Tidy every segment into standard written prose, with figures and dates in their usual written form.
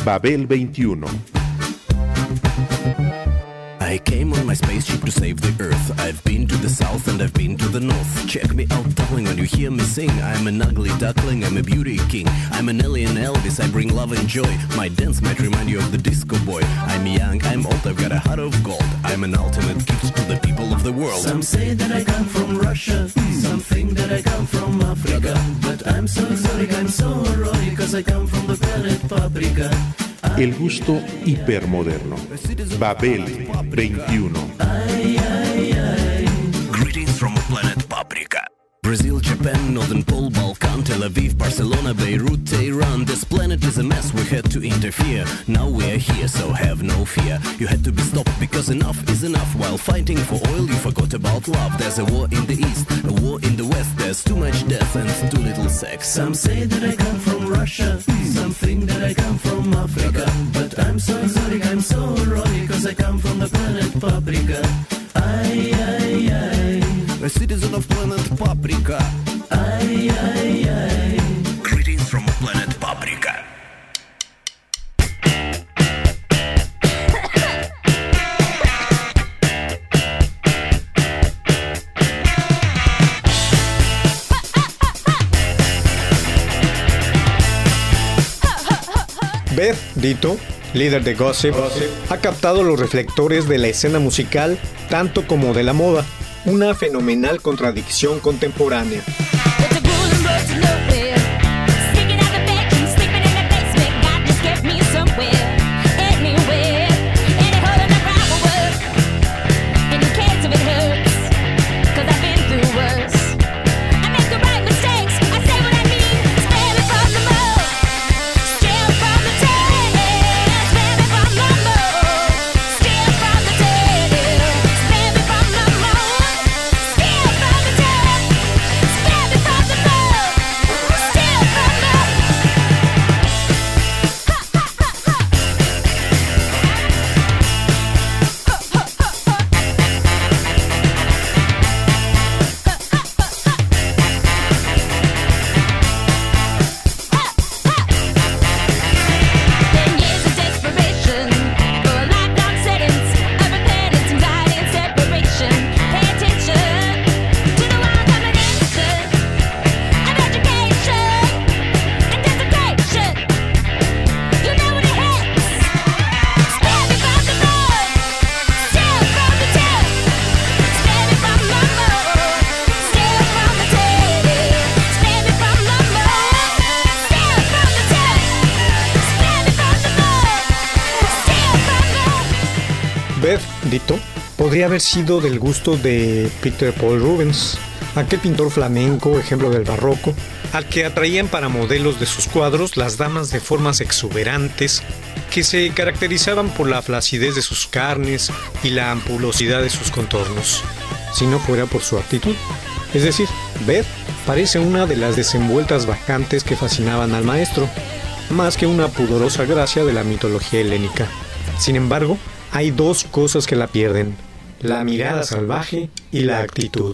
Babel 21. I came on my spaceship to save the Earth. I've been to the south and I've been to the north. Check me out, darling, when you hear me sing. I'm an ugly duckling, I'm a beauty king. I'm an alien Elvis, I bring love and joy. My dance might remind you of the disco boy. I'm young, I'm old, I've got a heart of gold. I'm an ultimate gift to the people of the world. Some say that I come from Russia, some think that I come from Africa. But I'm so sorry, I'm so roy, cause I come from the planet Paprika. El gusto hipermoderno. Babel 21. Greetings from planet Paprika. Brazil, Japan, Northern Pole, Balkan, Tel Aviv, Barcelona, Beirut, Tehran. This planet is a mess, we had to interfere. Now we are here, so have no fear. You had to be stopped because enough is enough. While fighting for oil, you forgot about love. There's a war in the east, a war in the west. There's too much death and too little sex. Some say that I come from Russia, some think that I come from Africa. But I'm so sorry, I'm so roy, cause I come from the planet Paprika. A citizen of planet Paprika. Greetings from planet Paprika. Beth Ditto, líder de Gossip, ha captado los reflectores de la escena musical tanto como de la moda, una fenomenal contradicción contemporánea. Beth Ditto podría haber sido del gusto de Peter Paul Rubens, aquel pintor flamenco, ejemplo del barroco, al que atraían para modelos de sus cuadros las damas de formas exuberantes que se caracterizaban por la flacidez de sus carnes y la ampulosidad de sus contornos, si no fuera por su actitud. Es decir, Beth parece una de las desenvueltas bacantes que fascinaban al maestro, más que una pudorosa gracia de la mitología helénica. Sin embargo, hay dos cosas que la pierden: la mirada salvaje y la actitud.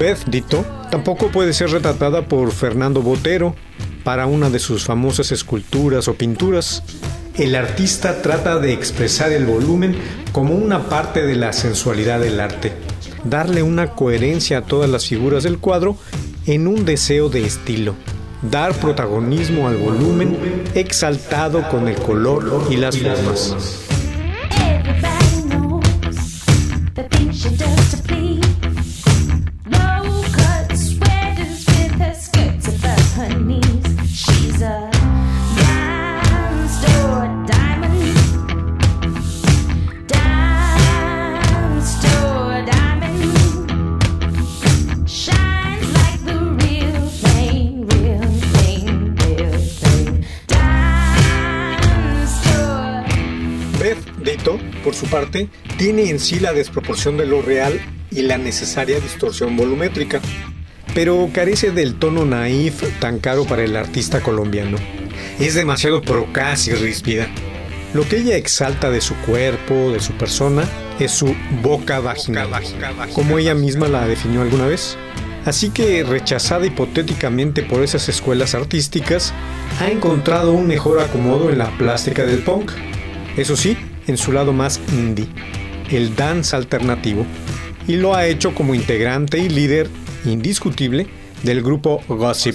Beth Ditto tampoco puede ser retratada por Fernando Botero para una de sus famosas esculturas o pinturas. El artista trata de expresar el volumen como una parte de la sensualidad del arte, darle una coherencia a todas las figuras del cuadro en un deseo de estilo, dar protagonismo al volumen exaltado con el color y las formas. Por su parte, tiene en sí la desproporción de lo real y la necesaria distorsión volumétrica, pero carece del tono naif tan caro para el artista colombiano. Es demasiado procaz y ríspida. Lo que ella exalta de su cuerpo, de su persona, es su boca vaginal, como ella misma la definió alguna vez. Así que, rechazada hipotéticamente por esas escuelas artísticas, ha encontrado un mejor acomodo en la plástica del punk. Eso sí, en su lado más indie, el dance alternativo, y lo ha hecho como integrante y líder indiscutible del grupo Gossip.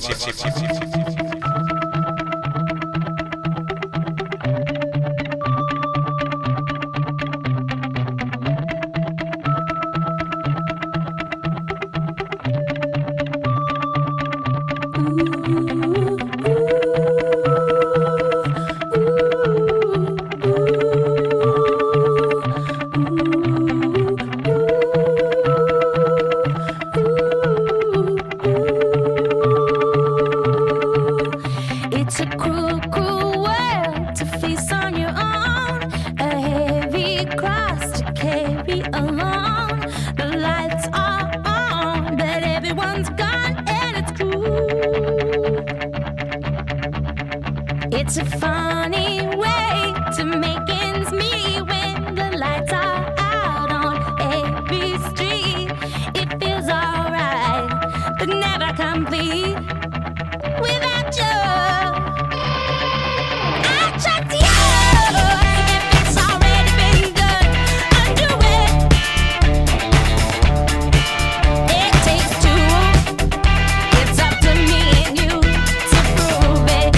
It's a funny way to make ends meet when the lights are out on every street. It feels alright, but never complete without you. I trust you. If it's already been done, undo it. It takes two. It's up to me and you to prove it.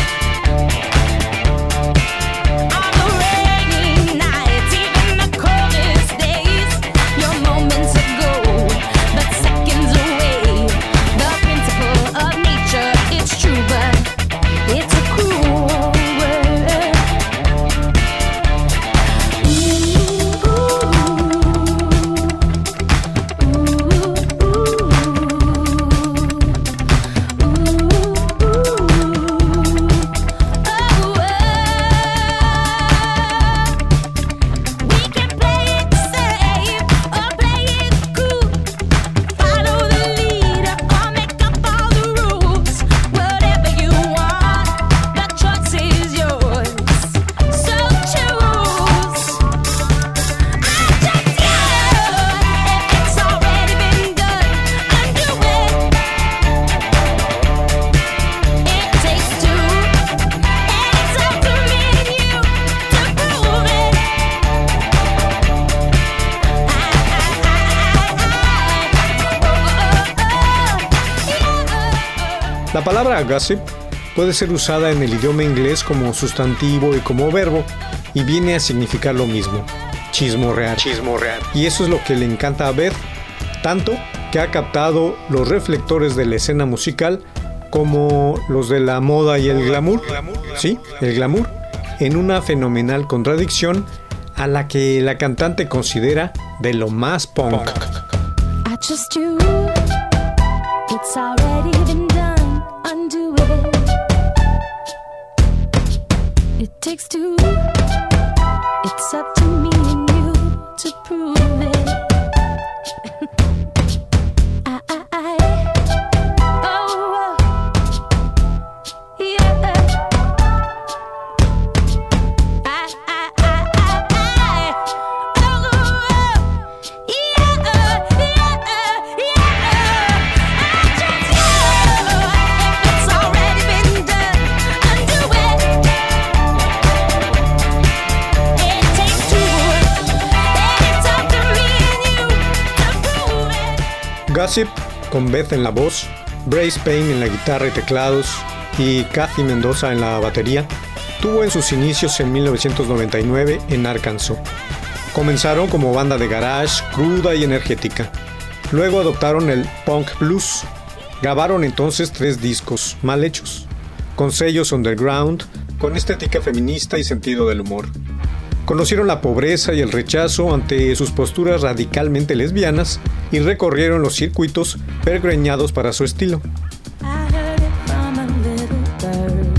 On the rainy nights, even the coldest days, your moments are gold, but seconds away. The principle of nature, it's true, but it's a cruel world. We can play it safe or play it cool. Follow the leader or make up all the rules. Whatever you want, the choice is yours. So choose. I trust you. If it's already been done, undo it. It takes two, and it's up to me and you to prove it. La palabra gossip puede ser usada en el idioma inglés como sustantivo y como verbo, y viene a significar lo mismo: chismorrear. Y eso es lo que le encanta a Beth, tanto que ha captado los reflectores de la escena musical como los de la moda y el glamour. Sí, el glamour, en una fenomenal contradicción a la que la cantante considera de lo más punk. I trust you. It's already been done. Undo it. It takes two. It's up to me and you to prove it. Oh, yeah. Oh, yeah. Gossip, con Beth en la voz, Brace Payne en la guitarra y teclados y Kathy Mendoza en la batería, tuvo en sus inicios en 1999 en Arkansas. Comenzaron como banda de garage, cruda y energética. Luego adoptaron el punk blues. Grabaron entonces 3 discos mal hechos, con sellos underground, con estética feminista y sentido del humor. Conocieron la pobreza y el rechazo ante sus posturas radicalmente lesbianas y recorrieron los circuitos pergreñados para su estilo. I heard it from a little bird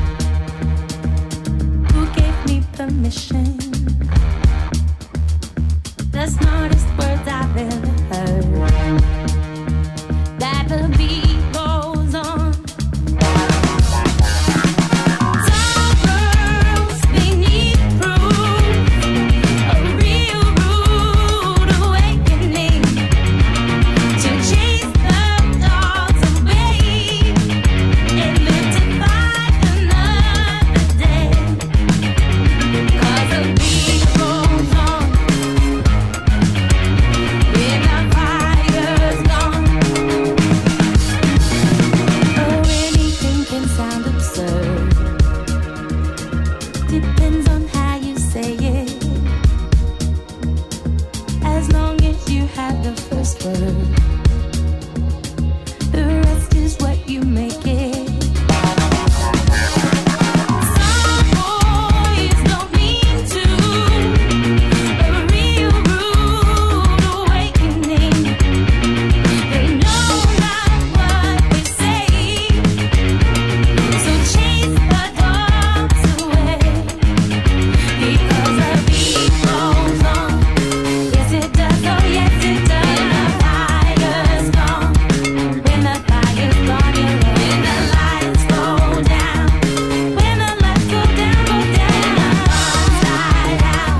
who gave me permission. The smartest words I've ever heard. That the beat goes on. Some girls, they need proof, a real rude awakening to chase the dogs away and live to fight another day. 'Cause the beat goes on when the fire's gone. Oh, anything can sound absurd. Depends on how you say it. As long as you have the first word, the rest is what you make it. Some boys don't mean to, a real rude awakening. They know not what they say, so chase the dogs away. Because the beat goes on. Yes, it does. Oh, yes, it does. When the fire's gone, you're alone. When the lights go down. When the lights go down, go down. Inside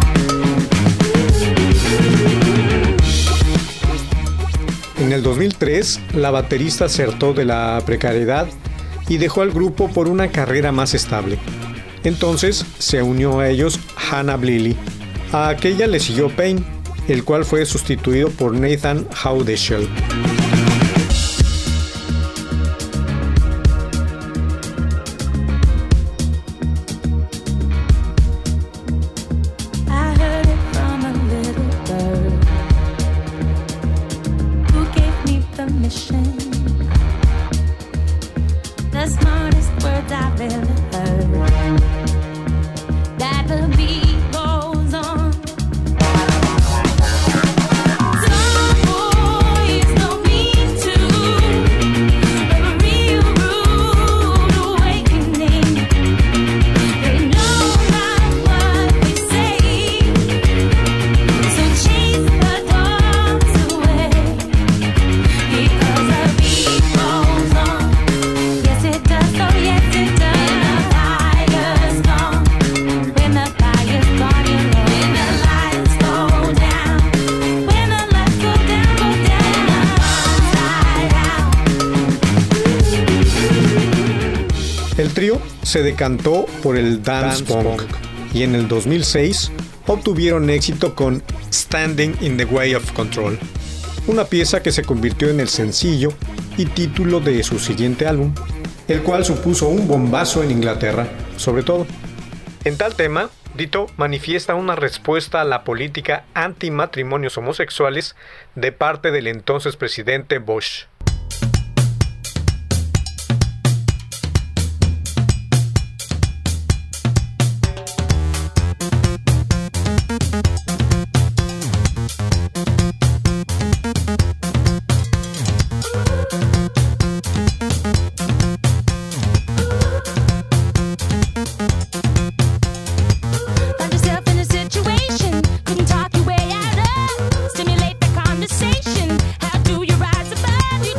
out. En el 2003, la baterista se hartó de la precariedad y dejó al grupo por una carrera más estable. Entonces se unió a ellos Hannah Bliley. A aquella le siguió Payne, el cual fue sustituido por Nathan Howdeshell. I heard it from a little bird who gave me permission. The smartest words I've ever heard. That the beat goes on. Some boys don't mean to, a real rude awakening. They know not what they say, so chase the dogs away. Because the beat goes on. Yes, it does. Oh, yes, it does. When the fire's gone. When the fire's gone, you're alone. When the lights go down. When the lights go down, go down. Inside out. El trío se decantó por el dance punk y en el 2006 obtuvieron éxito con Standing in the Way of Control, una pieza que se convirtió en el sencillo y título de su siguiente álbum, el cual supuso un bombazo en Inglaterra, sobre todo. En tal tema, Ditto manifiesta una respuesta a la política anti-matrimonios homosexuales de parte del entonces presidente Bush. Found yourself in a situation, couldn't talk your way out of. Stimulate the conversation. How do you rise above? You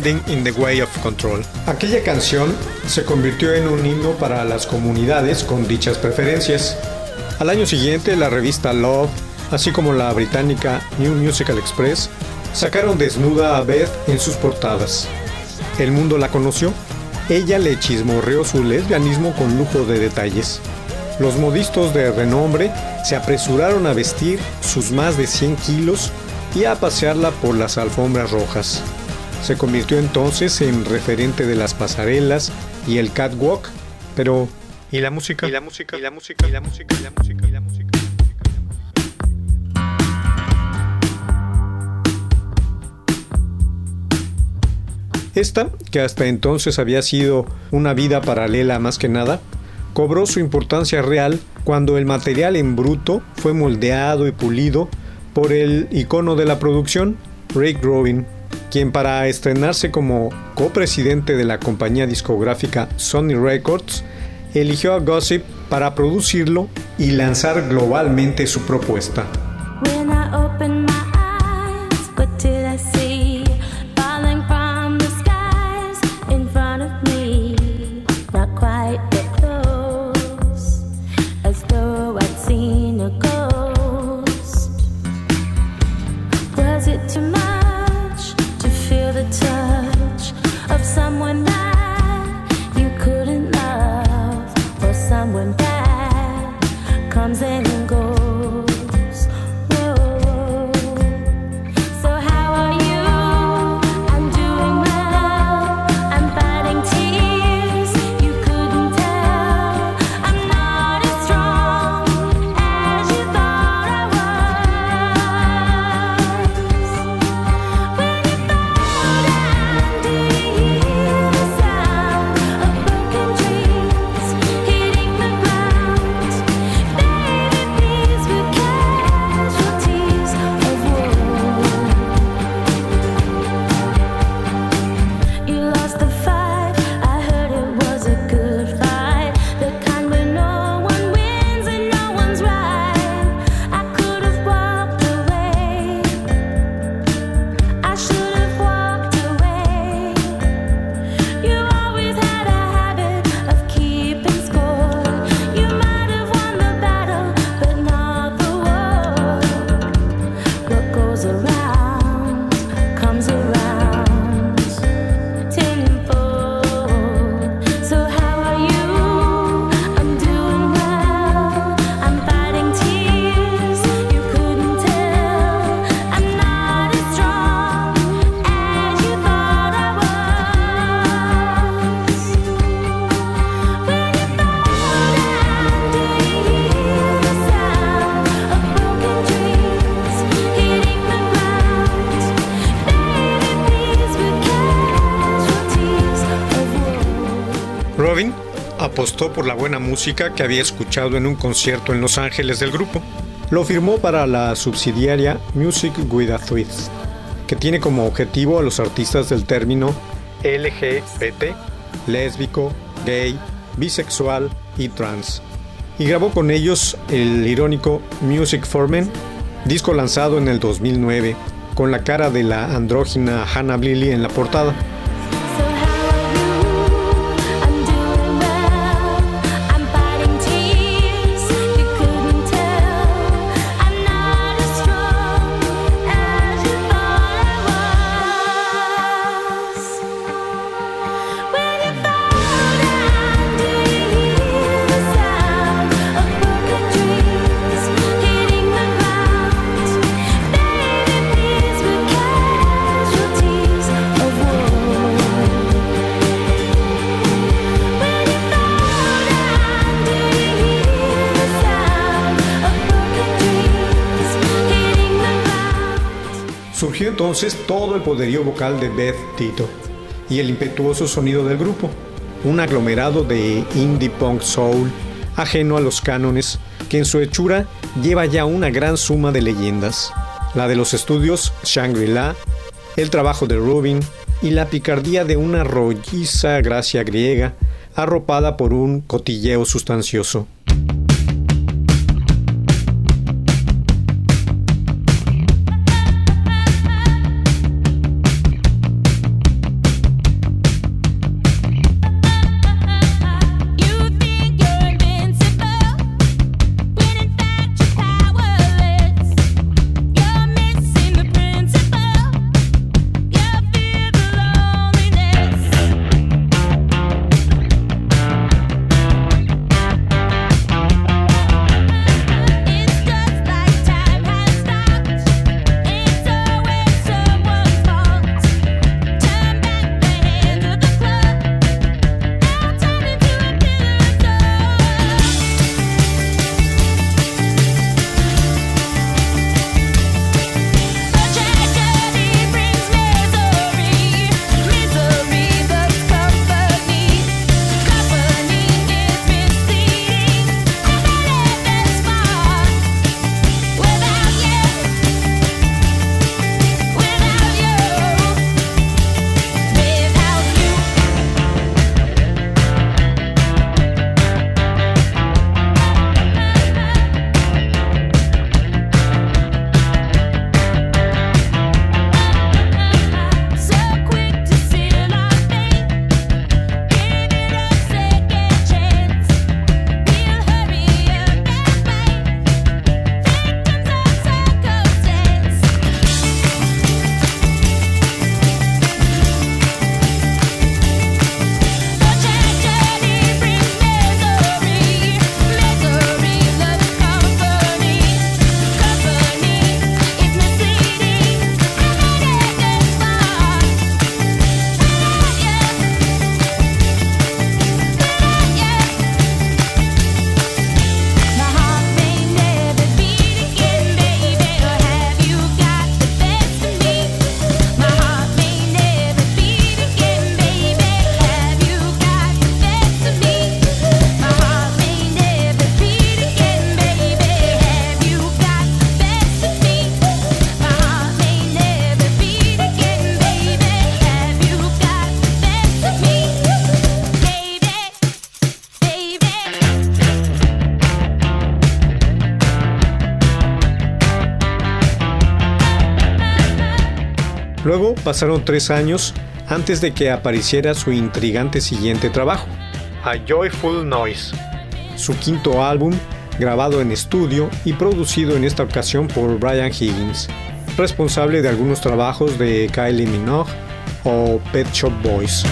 Standing in the Way of Control. Aquella canción se convirtió en un himno para las comunidades con dichas preferencias. Al año siguiente, la revista Love, así como la británica New Musical Express, sacaron desnuda a Beth en sus portadas. El mundo la conoció. Ella le chismorreó su lesbianismo con lujo de detalles. Los modistos de renombre se apresuraron a vestir sus más de 100 kilos y a pasearla por las alfombras rojas. Se convirtió entonces en referente de las pasarelas y el catwalk, pero ¿y la música? ¿Y la música? ¿Y la música? ¿Y la música? ¿Y la música? ¿Y la música? Esta, que hasta entonces había sido una vida paralela más que nada, cobró su importancia real cuando el material en bruto fue moldeado y pulido por el icono de la producción, Rick Rubin, quien para estrenarse como copresidente de la compañía discográfica Sony Records, eligió a Gossip para producirlo y lanzar globalmente su propuesta. When I opened my eyes, what did I see? Falling from the skies in front of me. Not quite that close, as though I'd seen a ghost. Was it too much to feel the touch of someone that you couldn't love, or someone that comes and goes? Robin apostó por la buena música que había escuchado en un concierto en Los Ángeles del grupo. Lo firmó para la subsidiaria Music with a Twist, que tiene como objetivo a los artistas del término LGBT, lésbico, gay, bisexual y trans. Y grabó con ellos el irónico Music for Men, disco lanzado en el 2009, con la cara de la andrógina Hannah Lily en la portada. Surgió entonces todo el poderío vocal de Beth Tito y el impetuoso sonido del grupo, un aglomerado de indie punk soul ajeno a los cánones que en su hechura lleva ya una gran suma de leyendas, la de los estudios Shangri-La, el trabajo de Rubin y la picardía de una rolliza gracia griega arropada por un cotilleo sustancioso. Luego pasaron 3 años antes de que apareciera su intrigante siguiente trabajo, A Joyful Noise, su quinto álbum grabado en estudio y producido en esta ocasión por Brian Higgins, responsable de algunos trabajos de Kylie Minogue o Pet Shop Boys.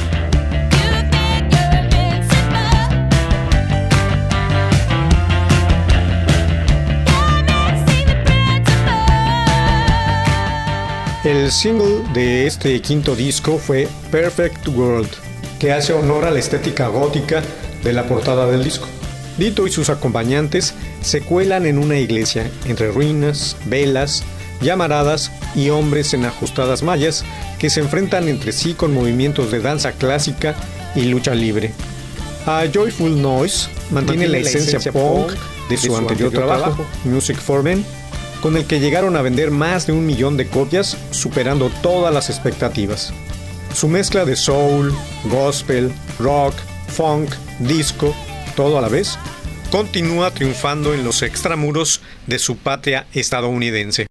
El single de este quinto disco fue Perfect World, que hace honor a la estética gótica de la portada del disco. Dito y sus acompañantes se cuelan en una iglesia entre ruinas, velas, llamaradas y hombres en ajustadas mallas que se enfrentan entre sí con movimientos de danza clásica y lucha libre. A Joyful Noise mantiene la esencia punk de su anterior trabajo, Music for Men, con el que llegaron a vender más de 1 millón de copias, superando todas las expectativas. Su mezcla de soul, gospel, rock, funk, disco, todo a la vez, continúa triunfando en los extramuros de su patria estadounidense.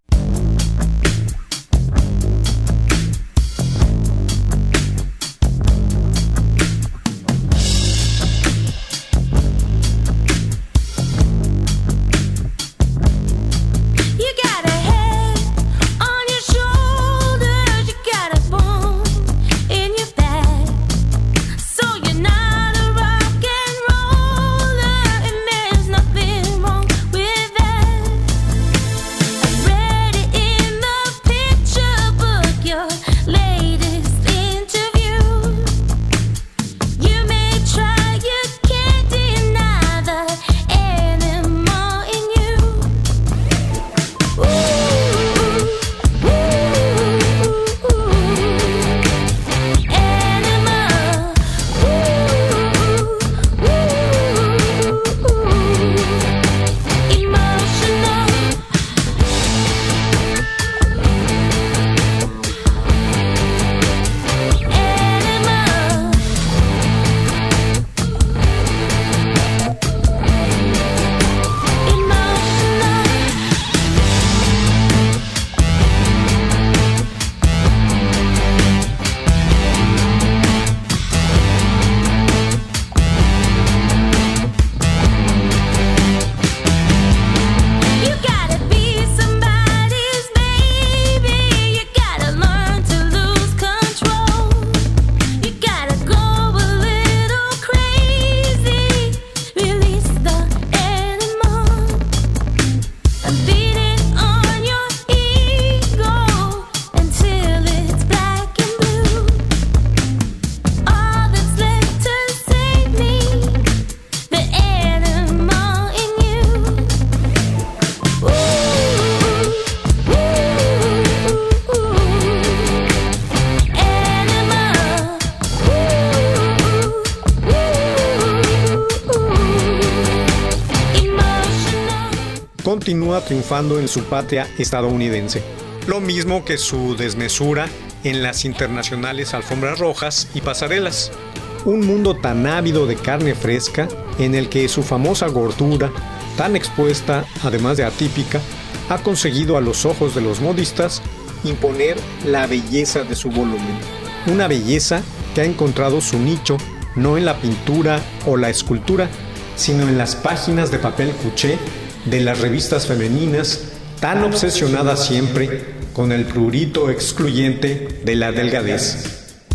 Continúa triunfando en su patria estadounidense, lo mismo que su desmesura en las internacionales alfombras rojas y pasarelas. Un mundo tan ávido de carne fresca en el que su famosa gordura, tan expuesta, además de atípica, ha conseguido a los ojos de los modistas imponer la belleza de su volumen. Una belleza que ha encontrado su nicho no en la pintura o la escultura, sino en las páginas de papel cuché de las revistas femeninas, tan obsesionadas siempre con el prurito excluyente de la delgadez.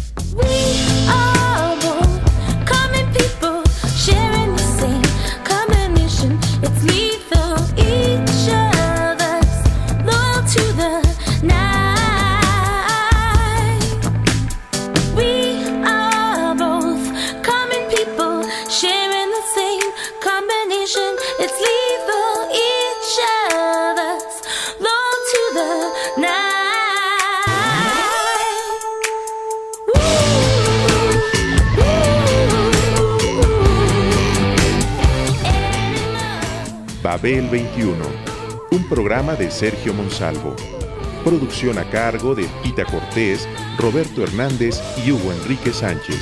Babel 21, un programa de Sergio Monsalvo. Producción a cargo de Pita Cortés, Roberto Hernández y Hugo Enrique Sánchez.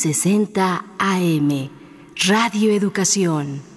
1060 AM, Radio Educación.